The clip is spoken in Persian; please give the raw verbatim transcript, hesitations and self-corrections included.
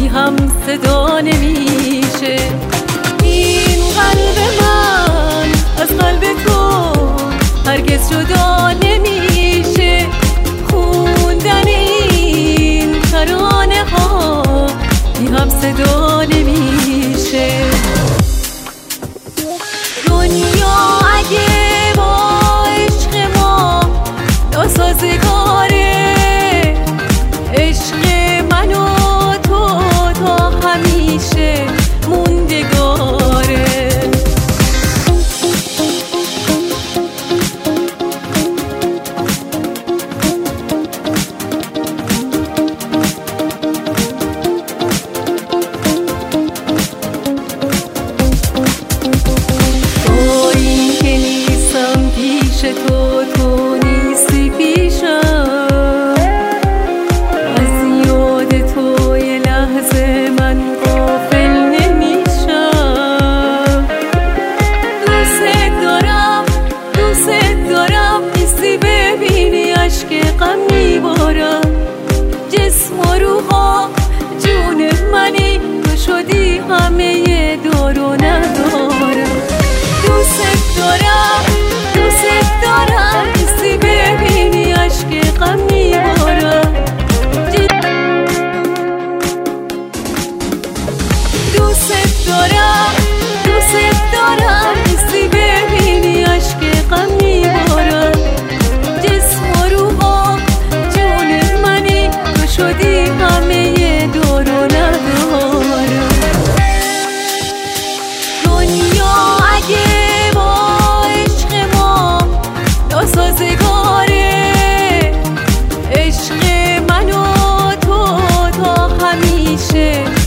هم صدا نمیشه. این قلب من از قلب تو هرگز جدا نمیشه. خوندن این ترانه ها بی هم صدا نمیشه. دنیا اگه با عشق ما ناسازگاره، عشق من و تو تا همیشه موندگاره. با این که نیستم پیش تو، تو نیستی پیشم، از یاد تو یه لحظه من غافل نمیشم. دوست دارم دوست دارم نیستی ببینی اشک غم میبارم. جسم و روحا جون منی، تو شدی همه دار و ندارم. دوست دارم دوست دارم نیستی ببینی اشک غم میبارم. دوست دارم دوست دارم نیستی ببینی اشک غم میبارم. جسم و روحا جون منی، تو شدی همه دار و ندارم. دنیا اگه با عشق ما ناسازگاره، عشق من و تو تا همیشه